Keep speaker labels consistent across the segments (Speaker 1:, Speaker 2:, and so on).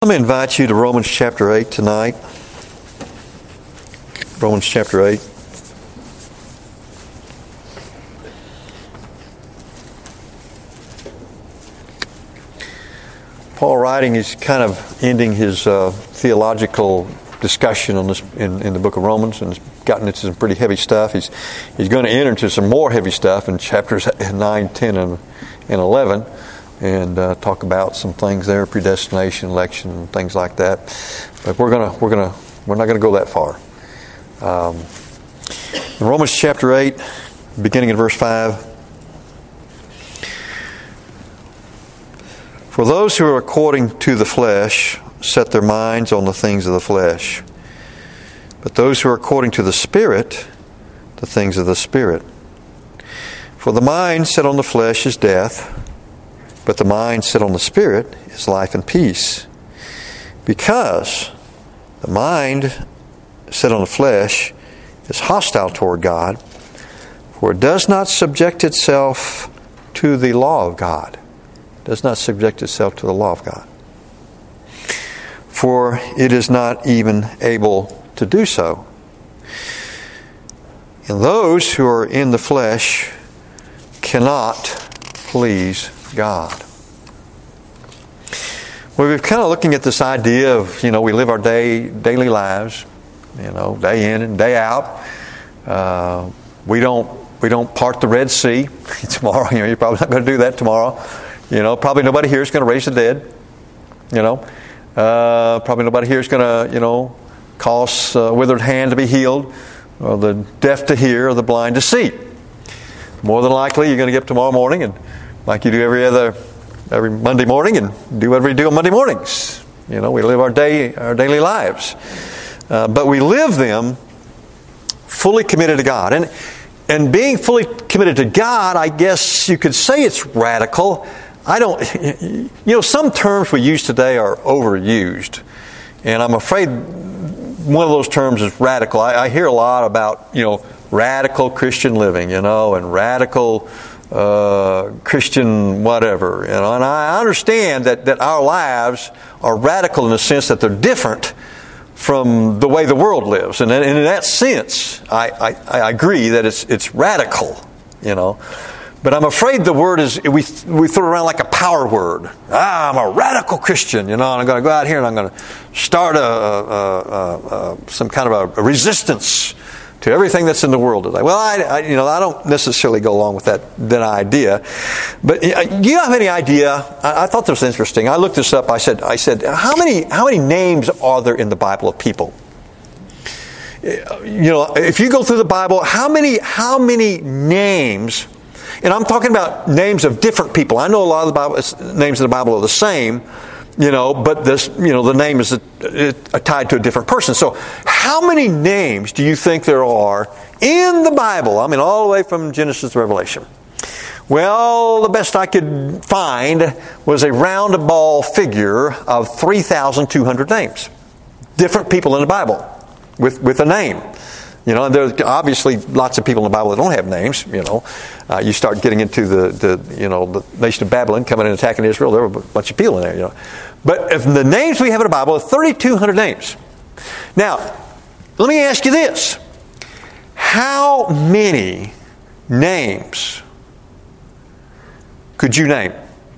Speaker 1: Let me invite you to Romans chapter 8 tonight. Romans chapter 8. Paul writing is kind of ending his theological discussion on this in the book of Romans, and has gotten into some pretty heavy stuff. He's going to enter into some more heavy stuff in chapters 9, 10, and 11. And talk about some things there, predestination, election, and things like that. But we're not gonna go that far. In Romans chapter 8, beginning in verse 5. For those who are according to the flesh set their minds on the things of the flesh, but those who are according to the Spirit, the things of the Spirit. For the mind set on the flesh is death, but the mind set on the Spirit is life and peace. Because the mind set on the flesh is hostile toward God, for it does not subject itself to the law of God. It does not subject itself to the law of God. For it is not even able to do so. And those who are in the flesh cannot please God. Well, we're kind of looking at this idea of, we live our daily lives, day in and day out. We don't part the Red Sea tomorrow. You're probably not going to do that tomorrow. Probably nobody here is going to raise the dead. Probably nobody here is going to, cause a withered hand to be healed, or the deaf to hear, or the blind to see. More than likely, you're going to get up tomorrow morning and, like you do every Monday morning, and do whatever you do on Monday mornings. We live our daily lives. But we live them fully committed to God. And being fully committed to God, I guess you could say it's radical. Some terms we use today are overused. And I'm afraid one of those terms is radical. I hear a lot about, radical Christian living, and radical Christian whatever, and I understand that our lives are radical in the sense that they're different from the way the world lives, and in that sense, I agree that it's radical, But I'm afraid the word is we throw it around like a power word. I'm a radical Christian, and I'm going to go out here and I'm going to start some kind of a resistance to everything that's in the world today. Well, I don't necessarily go along with that idea. But do you have any idea? I thought this was interesting. I looked this up. I said, how many names are there in the Bible of people? If you go through the Bible, how many names? And I'm talking about names of different people. I know a lot of the names in the Bible are the same. But this, the name is tied to a different person. So how many names do you think there are in the Bible? I mean, all the way from Genesis to Revelation. Well, the best I could find was a roundabout figure of 3,200 names. Different people in the Bible with a name. And there's obviously lots of people in the Bible that don't have names. You start getting into the nation of Babylon coming and attacking Israel. There were a bunch of people in there. But if the names we have in the Bible are 3,200 names. Now, let me ask you this: how many names could you name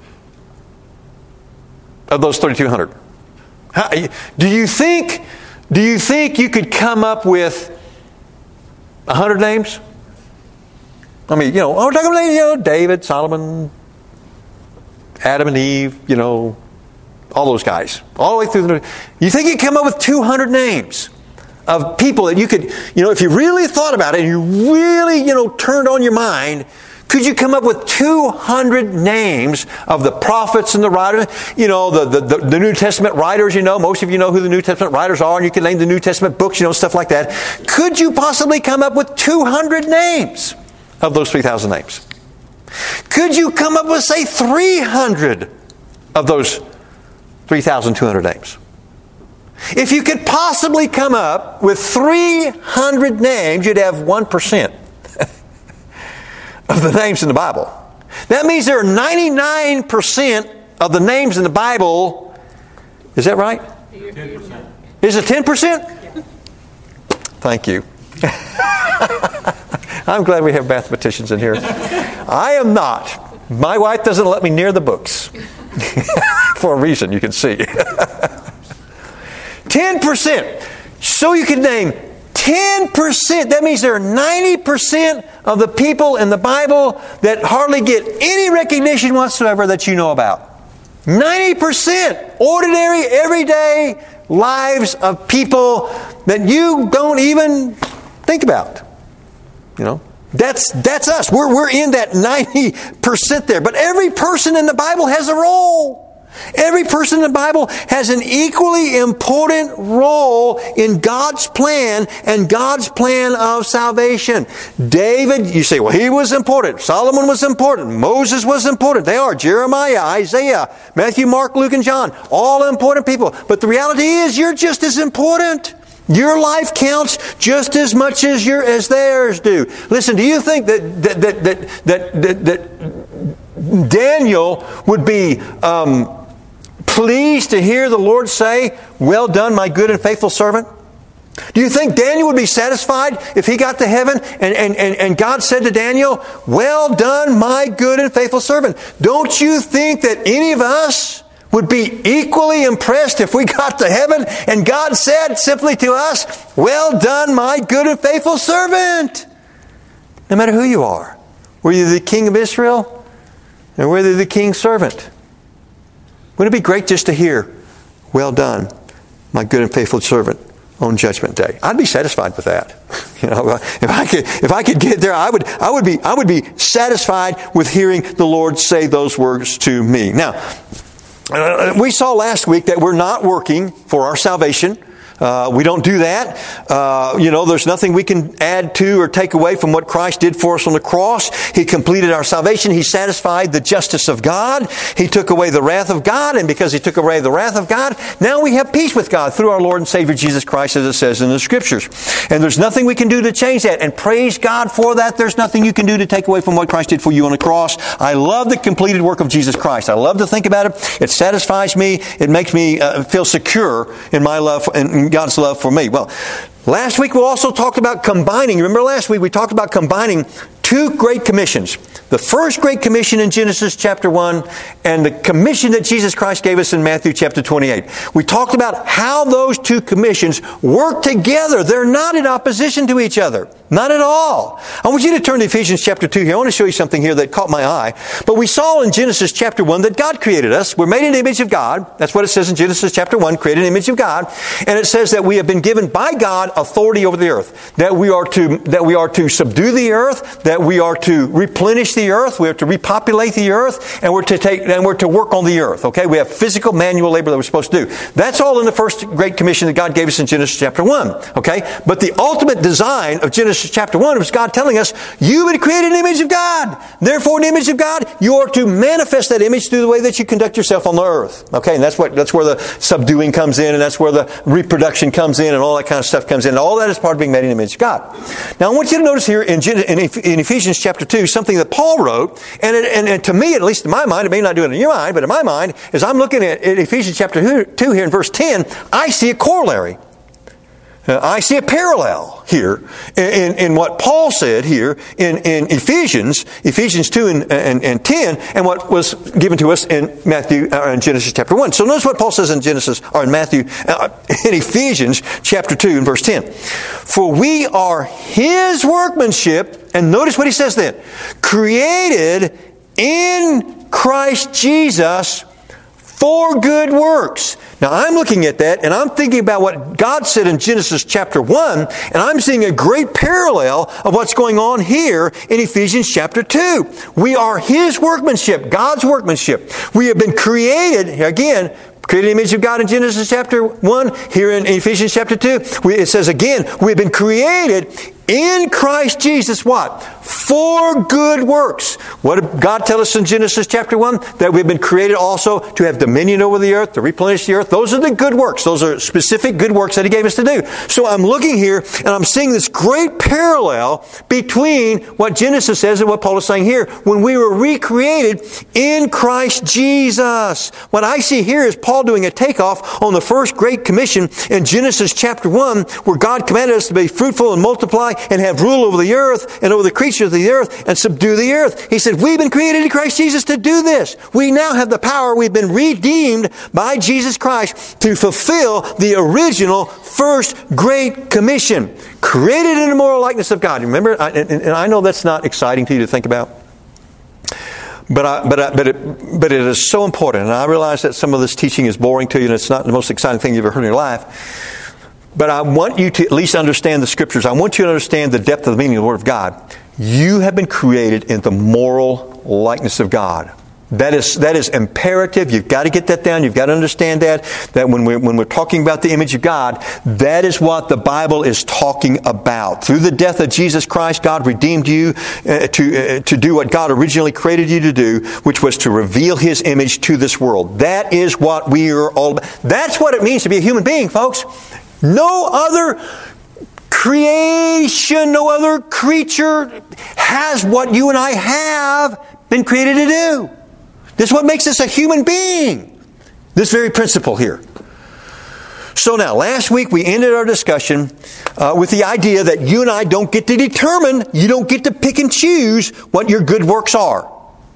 Speaker 1: of those 3,200? Do you think you could come up with 100 names? I mean, we're talking about, David, Solomon, Adam and Eve, all those guys. All the way through you think you could come up with 200 names of people that you could, if you really thought about it, and you really, turned on your mind, could you come up with 200 names of the prophets and the writers? The New Testament writers, most of you know who the New Testament writers are, and you can name the New Testament books, stuff like that. Could you possibly come up with 200 names of those 3,000 names? Could you come up with, say, 300 of those 3,200 names? If you could possibly come up with 300 names, you'd have 1% of the names in the Bible. That means there are 99% of the names in the Bible Is that right?
Speaker 2: 10%.
Speaker 1: Is it 10%? Thank you. I'm glad we have mathematicians in here. I am not. My wife doesn't let me near the books. For a reason, you can see. 10%. So you can name 10%. That means there are 90% of the people in the Bible that hardly get any recognition whatsoever that you know about. 90%. Ordinary, everyday lives of people that you don't even think about. You know, that's us. We're in that 90% there. But every person in the Bible has a role. Every person in the Bible has an equally important role in God's plan and God's plan of salvation. David, you say, well, he was important. Solomon was important. Moses was important. They are. Jeremiah, Isaiah, Matthew, Mark, Luke, and John. All important people. But the reality is you're just as important. Your life counts just as much as theirs do. Listen, do you think that Daniel would be pleased to hear the Lord say, "Well done, my good and faithful servant"? Do you think Daniel would be satisfied if he got to heaven and God said to Daniel, "Well done, my good and faithful servant"? Don't you think that any of us would be equally impressed if we got to heaven and God said simply to us, "Well done, my good and faithful servant"? No matter who you are, whether you're the king of Israel or whether you're the king's servant. Wouldn't it be great just to hear, "Well done, my good and faithful servant," on Judgment Day? I'd be satisfied with that. You know, if I could get there, I would be satisfied with hearing the Lord say those words to me. Now, we saw last week that we're not working for our salvation. We don't do that. There's nothing we can add to or take away from what Christ did for us on the cross. He completed our salvation. He satisfied the justice of God. He took away the wrath of God. And because He took away the wrath of God, now we have peace with God through our Lord and Savior Jesus Christ, as it says in the Scriptures. And there's nothing we can do to change that. And praise God for that. There's nothing you can do to take away from what Christ did for you on the cross. I love the completed work of Jesus Christ. I love to think about it. It satisfies me. It makes me feel secure in my love and God's love for me. Well, last week we also talked about combining. Remember last week we talked about combining two great commissions. The first great commission in Genesis chapter 1 and the commission that Jesus Christ gave us in Matthew chapter 28. We talked about how those two commissions work together. They're not in opposition to each other. Not at all. I want you to turn to Ephesians chapter 2 here. I want to show you something here that caught my eye. But we saw in Genesis chapter 1 that God created us. We're made in the image of God. That's what it says in Genesis chapter 1, created in the image of God. And it says that we have been given by God authority over the earth. That we are to subdue the earth, that we are to replenish the earth, we are to repopulate the earth, and we're to work on the earth. Okay? We have physical manual labor that we're supposed to do. That's all in the first great commission that God gave us in Genesis chapter 1. Okay? But the ultimate design of Genesis chapter 1 was God telling us, you've been created in the image of God. Therefore, in the image of God, you are to manifest that image through the way that you conduct yourself on the earth. Okay? And that's where the subduing comes in, and that's where the reproduction comes in, and all that kind of stuff comes in. And all that is part of being made in the image of God. Now, I want you to notice here in Ephesians chapter 2, something that Paul wrote, and to me, at least in my mind, it may not do it in your mind, but in my mind, as I'm looking at Ephesians chapter 2 here in verse 10, I see a corollary. I see a parallel here in what Paul said here in Ephesians 2 and 10, and what was given to us in Genesis chapter 1. So notice what Paul says in Ephesians chapter 2 and verse 10. For we are His workmanship, and notice what he says then, created in Christ Jesus for good works. Now I'm looking at that and I'm thinking about what God said in Genesis chapter 1, and I'm seeing a great parallel of what's going on here in Ephesians chapter 2. We are His workmanship, God's workmanship. We have been created, again, created in the image of God in Genesis chapter 1, here in Ephesians chapter 2. It says again, we have been created in Christ Jesus, what? For good works. What did God tell us in Genesis chapter 1? That we've been created also to have dominion over the earth, to replenish the earth. Those are the good works. Those are specific good works that He gave us to do. So I'm looking here and I'm seeing this great parallel between what Genesis says and what Paul is saying here. When we were recreated in Christ Jesus. What I see here is Paul doing a takeoff on the first Great Commission in Genesis chapter 1, where God commanded us to be fruitful and multiply and have rule over the earth and over the creatures of the earth and subdue the earth. He said, we've been created in Christ Jesus to do this. We now have the power. We've been redeemed by Jesus Christ to fulfill the original first Great Commission. Created in the moral likeness of God. Remember, and I know that's not exciting to you to think about. But it is so important. And I realize that some of this teaching is boring to you and it's not the most exciting thing you've ever heard in your life. But I want you to at least understand the Scriptures. I want you to understand the depth of the meaning of the Word of God. You have been created in the moral likeness of God. That is imperative. You've got to get that down. You've got to understand that when we're talking about the image of God, that is what the Bible is talking about. Through the death of Jesus Christ, God redeemed you to do what God originally created you to do, which was to reveal His image to this world. That is what we are all about. That's what it means to be a human being, folks. No other creation, no other creature has what you and I have been created to do. This is what makes us a human being. This very principle here. So now, last week we ended our discussion with the idea that you and I don't get to determine, you don't get to pick and choose what your good works are.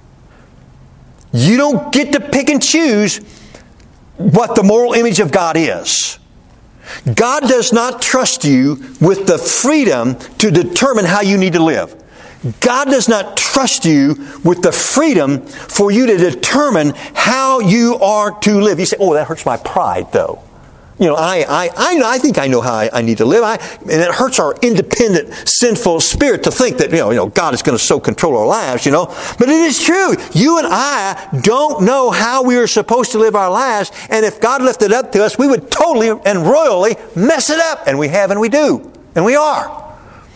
Speaker 1: You don't get to pick and choose what the moral image of God is. God does not trust you with the freedom to determine how you need to live. God does not trust you with the freedom for you to determine how you are to live. You say, oh, that hurts my pride, though. You know, I think I know how I need to live. And it hurts our independent, sinful spirit to think that, you know, God is going to so control our lives, you know. But it is true. You and I don't know how we are supposed to live our lives. And if God left it up to us, we would totally and royally mess it up. And we have and we do. And we are.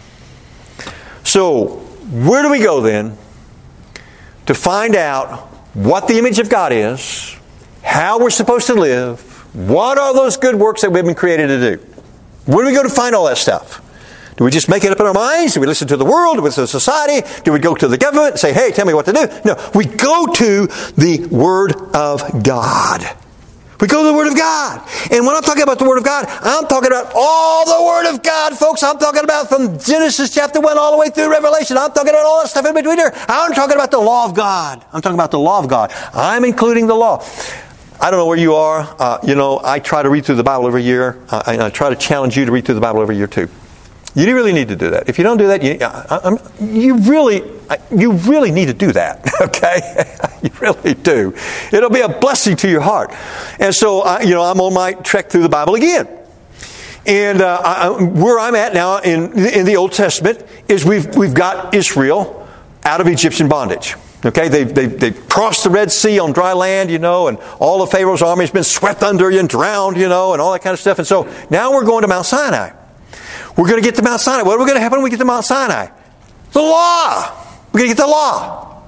Speaker 1: So, where do we go then to find out what the image of God is, how we're supposed to live, what are those good works that we've been created to do? Where do we go to find all that stuff? Do we just make it up in our minds? Do we listen to the world? Do we listen to society? Do we go to the government and say, hey, tell me what to do? No, we go to the Word of God. We go to the Word of God. And when I'm talking about the Word of God, I'm talking about all the Word of God, folks. I'm talking about from Genesis chapter 1 all the way through Revelation. I'm talking about all that stuff in between there. I'm talking about the law of God. I'm talking about the law of God. I'm including the law. I don't know where you are. I try to read through the Bible every year. I try to challenge you to read through the Bible every year too. You really need to do that. If you don't do that, you really need to do that. Okay, you really do. It'll be a blessing to your heart. And so, I'm on my trek through the Bible again. And where I'm at now in the Old Testament is we've got Israel out of Egyptian bondage. Okay, they've crossed the Red Sea on dry land, and all of Pharaoh's army has been swept under and drowned, and all that kind of stuff. And so now we're going to Mount Sinai. We're going to get to Mount Sinai. What are going to happen when we get to Mount Sinai? The law. We're going to get the law,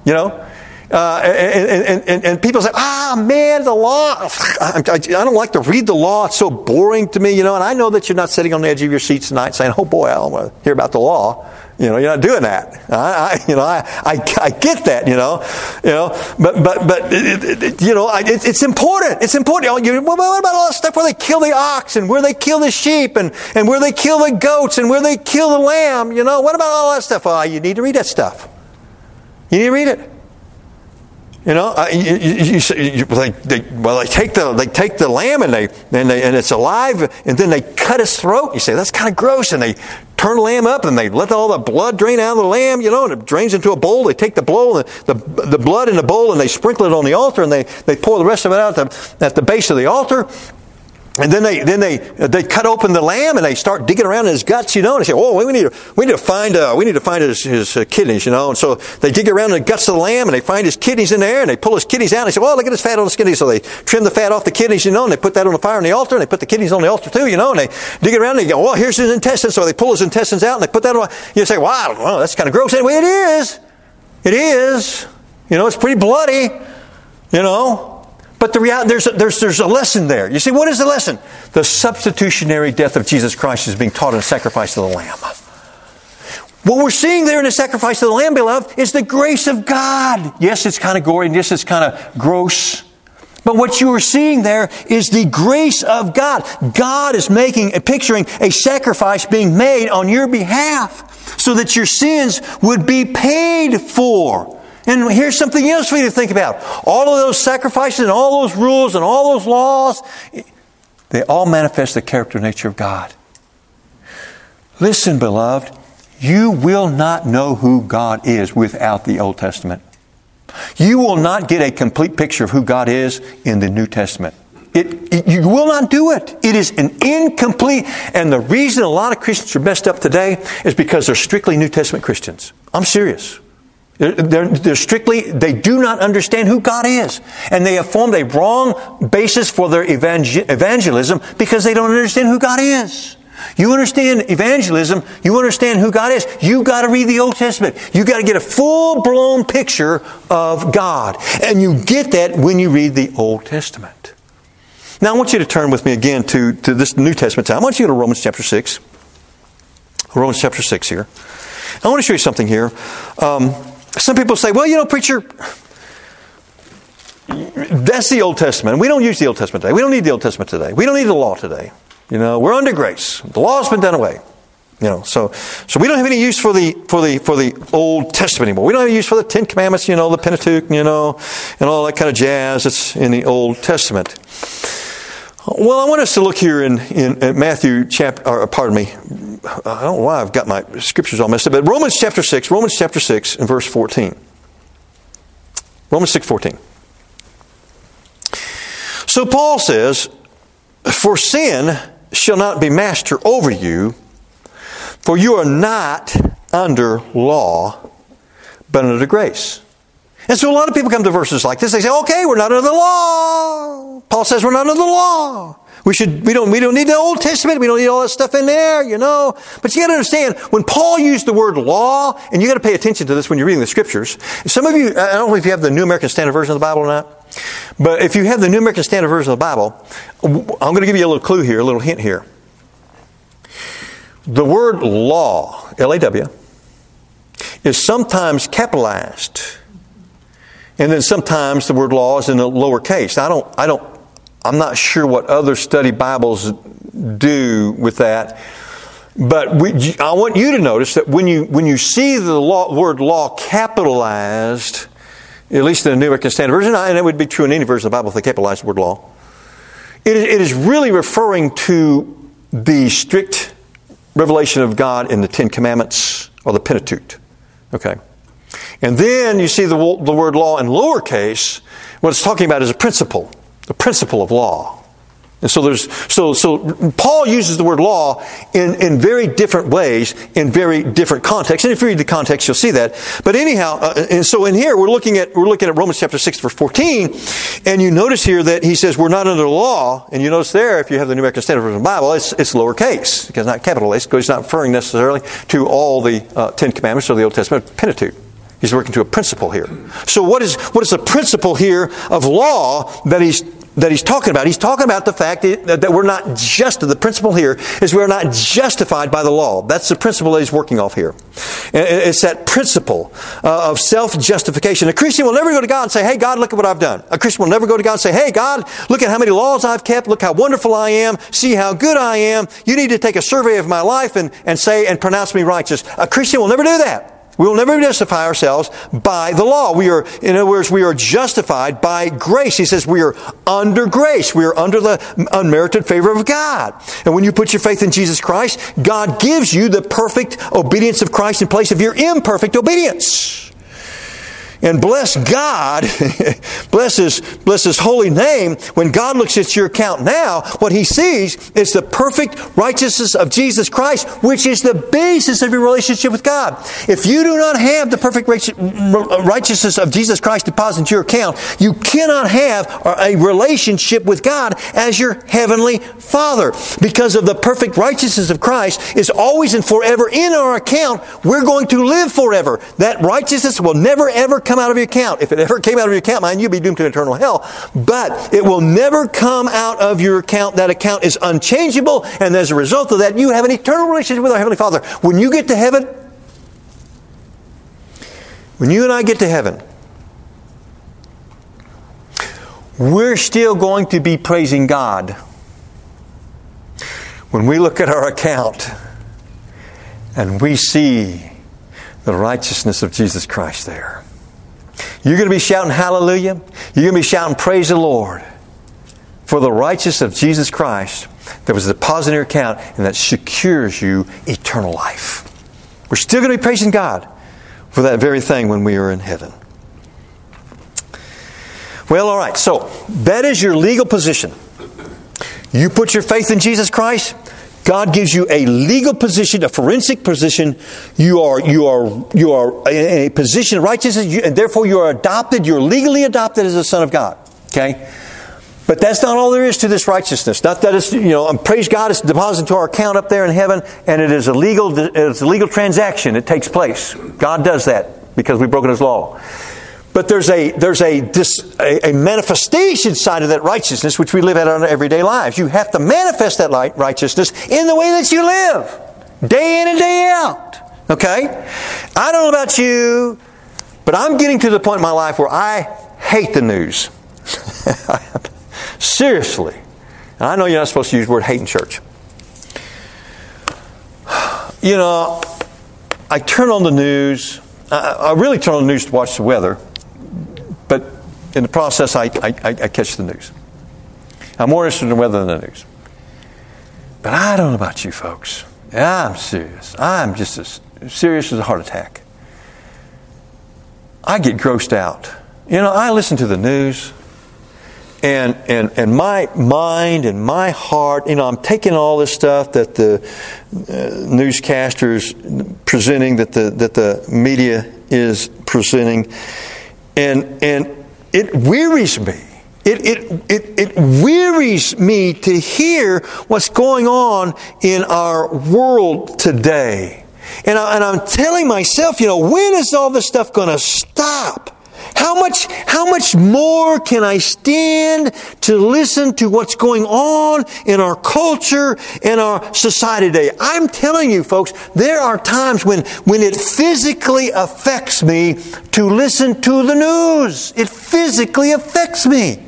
Speaker 1: And people say, man, the law. I don't like to read the law. It's so boring to me, And I know that you're not sitting on the edge of your seats tonight saying, oh boy, I want to hear about the law. You're not doing that. I get that, But it's important. It's important. What about all that stuff where they kill the ox and where they kill the sheep and where they kill the goats and where they kill the lamb? What about all that stuff? You need to read that stuff. You need to read it. They take the lamb and it's alive and then they cut its throat. You say that's kind of gross, and they turn the lamb up and they let all the blood drain out of the lamb, and it drains into a bowl. They take the blood in the bowl and they sprinkle it on the altar and they pour the rest of it out at the base of the altar. And then they cut open the lamb and they start digging around in his guts, and they say, "Oh, we need to find his kidneys, And so they dig around in the guts of the lamb and they find his kidneys in there and they pull his kidneys out. And they say, "Well, look at this fat on his kidneys." So they trim the fat off the kidneys, and they put that on the fire on the altar, and they put the kidneys on the altar too, And they dig around and they go, "Well, here's his intestines." So they pull his intestines out and they put that on. You say, "Wow, well, that's kind of gross." Anyway, it is. It is. It's pretty bloody. But the reality, there's a lesson there. You see, what is the lesson? The substitutionary death of Jesus Christ is being taught in the sacrifice of the Lamb. What we're seeing there in the sacrifice of the Lamb, beloved, is the grace of God. Yes, it's kind of gory, and yes, it's kind of gross. But what you are seeing there is the grace of God. God is picturing a sacrifice being made on your behalf so that your sins would be paid for. And here's something else for you to think about. All of those sacrifices and all those rules and all those laws, they all manifest the character and nature of God. Listen, beloved, you will not know who God is without the Old Testament. You will not get a complete picture of who God is in the New Testament. You will not do it. It is an incomplete. And the reason a lot of Christians are messed up today is because they're strictly New Testament Christians. I'm serious. They do not understand who God is. And they have formed a wrong basis for their evangelism because they don't understand who God is. You understand evangelism, you understand who God is, you've got to read the Old Testament. You've got to get a full-blown picture of God. And you get that when you read the Old Testament. Now I want you to turn with me again to this New Testament time. I want you to go to Romans chapter 6. Romans chapter 6 here. I want to show you something here. Some people say, "Well, preacher, that's the Old Testament. We don't use the Old Testament today. We don't need the Old Testament today. We don't need the law today. We're under grace. The law has been done away. So we don't have any use for the Old Testament anymore. We don't have any use for the Ten Commandments, the Pentateuch, and all that kind of jazz that's in the Old Testament." Well, I want us to look here in Matthew chapter, I don't know why I've got my scriptures all messed up, but Romans chapter 6 and verse 14. Romans 6:14. So Paul says, "For sin shall not be master over you, for you are not under law, but under grace." And so a lot of people come to verses like this. They say, "Okay, we're not under the law." Paul says we're not under the law. We don't need the Old Testament. We don't need all that stuff in there, But you got to understand, when Paul used the word law, and you got to pay attention to this when you're reading the Scriptures. Some of you, I don't know if you have the New American Standard Version of the Bible or not, but if you have the New American Standard Version of the Bible, I'm going to give you a little clue here, a little hint here. The word law, L-A-W, is sometimes capitalized. And then sometimes the word law is in a lowercase. I'm not sure what other study Bibles do with that. But I want you to notice that when you see the word law capitalized, at least in the New American Standard Version, and it would be true in any version of the Bible if they capitalized the word law, it is really referring to the strict revelation of God in the Ten Commandments or the Pentateuch. Okay. And then you see the word law in lowercase. What it's talking about is a principle, the principle of law. And so Paul uses the word law in very different ways, in very different contexts. And if you read the context, you'll see that. But anyhow, and so in here we're looking at Romans chapter 6, verse 14, and you notice here that he says we're not under the law. And you notice there, if you have the New American Standard Version of the Bible, it's lowercase because not capitalized, because he's not referring necessarily to all the Ten Commandments or the Old Testament Pentateuch. He's working to a principle here. So what is the principle here of law that he's talking about? He's talking about the fact that we're not the principle here is we're not justified by the law. That's the principle that he's working off here. It's that principle of self-justification. A Christian will never go to God and say, "Hey, God, look at what I've done." A Christian will never go to God and say, "Hey, God, look at how many laws I've kept. Look how wonderful I am. See how good I am. You need to take a survey of my life and pronounce me righteous." A Christian will never do that. We will never justify ourselves by the law. In other words, we are justified by grace. He says we are under grace. We are under the unmerited favor of God. And when you put your faith in Jesus Christ, God gives you the perfect obedience of Christ in place of your imperfect obedience. And bless God, bless His holy name. When God looks at your account now, what He sees is the perfect righteousness of Jesus Christ, which is the basis of your relationship with God. If you do not have the perfect righteousness of Jesus Christ deposited into your account, you cannot have a relationship with God as your Heavenly Father. Because of the perfect righteousness of Christ is always and forever in our account, we're going to live forever. That righteousness will never ever come out of your account. If it ever came out of your account, man, you'd be doomed to eternal hell. But it will never come out of your account. That account is unchangeable, and as a result of that, you have an eternal relationship with our Heavenly Father. When you get to heaven, when you and I get to heaven, we're still going to be praising God when we look at our account and we see the righteousness of Jesus Christ there. You're going to be shouting hallelujah. You're going to be shouting praise the Lord for the righteousness of Jesus Christ that was deposited in your account and that secures you eternal life. We're still going to be praising God for that very thing when we are in heaven. Well, all right. So that is your legal position. You put your faith in Jesus Christ, God gives you a legal position, a forensic position. You are in a position of righteousness, and therefore you are adopted. You're legally adopted as a son of God. Okay? But that's not all there is to this righteousness. Not that it's, praise God, it's deposited to our account up there in heaven, and it's a legal transaction. It takes place. God does that because we've broken His law. But there's a manifestation side of that righteousness which we live out in our everyday lives. You have to manifest that righteousness in the way that you live, day in and day out. Okay? I don't know about you, but I'm getting to the point in my life where I hate the news. Seriously. And I know you're not supposed to use the word hate in church. I turn on the news. I really turn on the news to watch the weather. But in the process, I catch the news. I'm more interested in the weather than the news. But I don't know about you folks. I'm serious. I'm just as serious as a heart attack. I get grossed out. I listen to the news. And my mind and my heart, I'm taking all this stuff that the newscasters presenting, that the media is presenting, and it wearies me. It wearies me to hear what's going on in our world today. And I'm telling myself, when is all this stuff going to stop? How much more can I stand to listen to what's going on in our culture and our society today? I'm telling you, folks, there are times when it physically affects me to listen to the news. It physically affects me.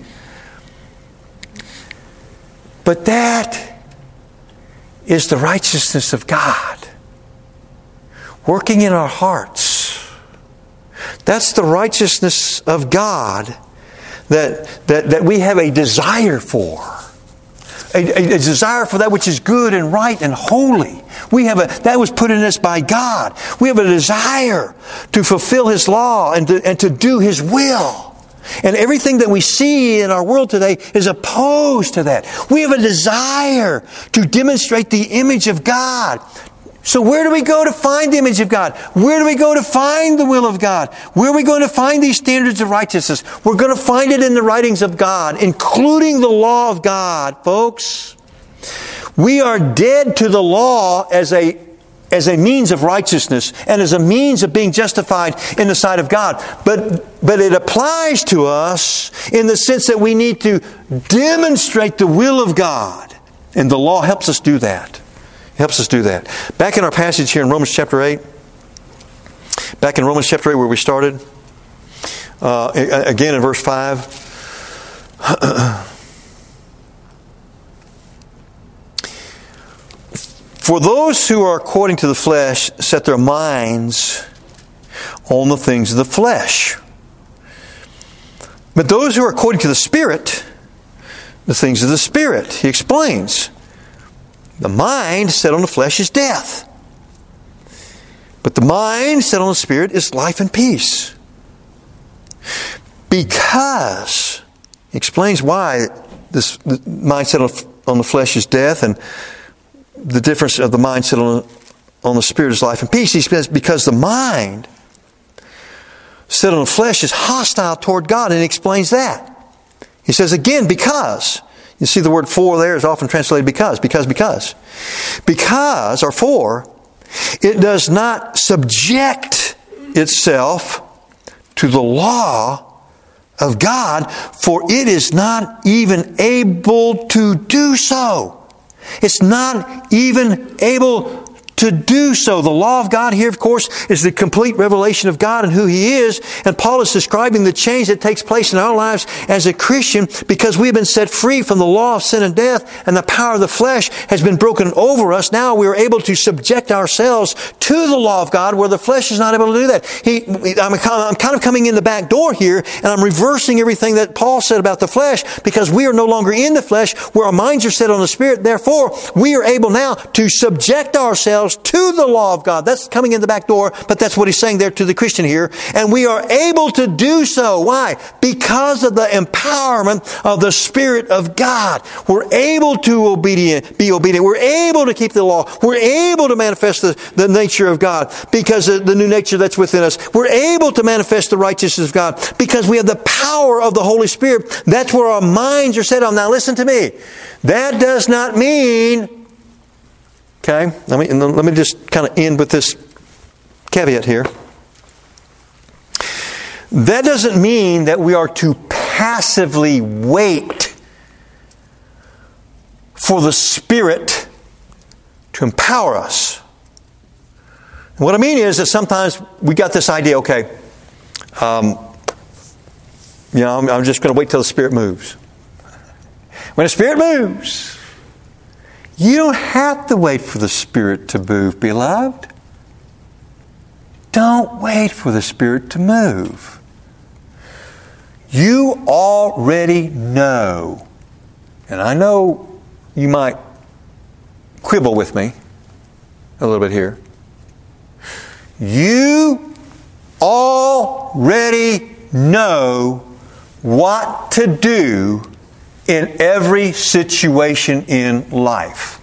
Speaker 1: But that is the righteousness of God working in our hearts. That's the righteousness of God that we have a desire for. A desire for that which is good and right and holy. That was put in us by God. We have a desire to fulfill His law and to do His will. And everything that we see in our world today is opposed to that. We have a desire to demonstrate the image of God. So where do we go to find the image of God? Where do we go to find the will of God? Where are we going to find these standards of righteousness? We're going to find it in the writings of God, including the law of God, folks. We are dead to the law as a means of righteousness and as a means of being justified in the sight of God. But it applies to us in the sense that we need to demonstrate the will of God. And the law helps us do that. Helps us do that. Back in our passage here in Romans chapter 8. Back in Romans chapter 8 where we started. Again in verse 5. For those who are according to the flesh set their minds on the things of the flesh. But those who are according to the Spirit, the things of the Spirit. He explains. The mind set on the flesh is death. But the mind set on the Spirit is life and peace. Because, he explains why this the mindset on the flesh is death, and the difference of the mindset on the spirit is life and peace. He says, because the mind set on the flesh is hostile toward God, and he explains that. He says again, because. You see the word for there is often translated because. Because, or for, it does not subject itself to the law of God, for it is not even able to do so. It's not even able to do so. The law of God here, of course, is the complete revelation of God and who He is. And Paul is describing the change that takes place in our lives as a Christian, because we have been set free from the law of sin and death, and the power of the flesh has been broken over us. Now we are able to subject ourselves to the law of God, where the flesh is not able to do that. I'm kind of coming in the back door here, and I'm reversing everything that Paul said about the flesh, because we are no longer in the flesh, where our minds are set on the Spirit. Therefore, we are able now to subject ourselves to the law of God. That's coming in the back door, but that's what he's saying there to the Christian here. And we are able to do so. Why? Because of the empowerment of the Spirit of God. We're able to be obedient. We're able to keep the law. We're able to manifest the nature of God, because of the new nature that's within us. We're able to manifest the righteousness of God because we have the power of the Holy Spirit. That's where our minds are set on. Now listen to me. That does not mean... Okay, let me just kind of end with this caveat here. That doesn't mean that we are to passively wait for the Spirit to empower us. And what I mean is that sometimes we got this idea, okay, I'm just going to wait till the Spirit moves. When the Spirit moves... You don't have to wait for the Spirit to move, beloved. Don't wait for the Spirit to move. You already know, and I know you might quibble with me a little bit here. You already know what to do in every situation in life.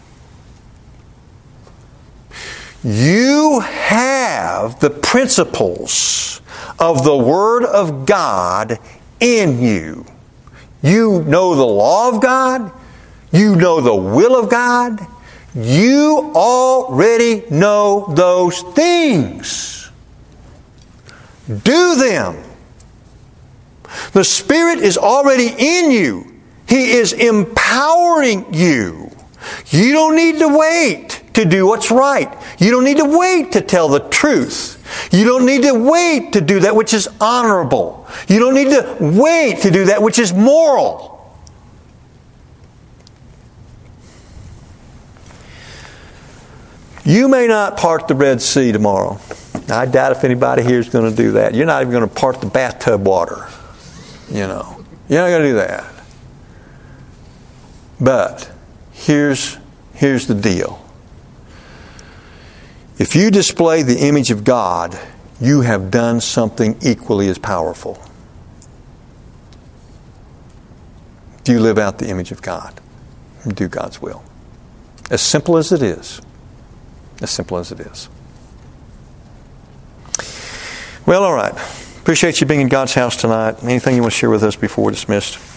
Speaker 1: You have the principles of the Word of God in you. You know the law of God. You know the will of God. You already know those things. Do them. The Spirit is already in you. He is empowering you. You don't need to wait to do what's right. You don't need to wait to tell the truth. You don't need to wait to do that which is honorable. You don't need to wait to do that which is moral. You may not part the Red Sea tomorrow. I doubt if anybody here is going to do that. You're not even going to part the bathtub water. You're not going to do that. But here's the deal. If you display the image of God, you have done something equally as powerful. Do you live out the image of God? Do God's will. As simple as it is. As simple as it is. Well, all right. Appreciate you being in God's house tonight. Anything you want to share with us before we're dismissed?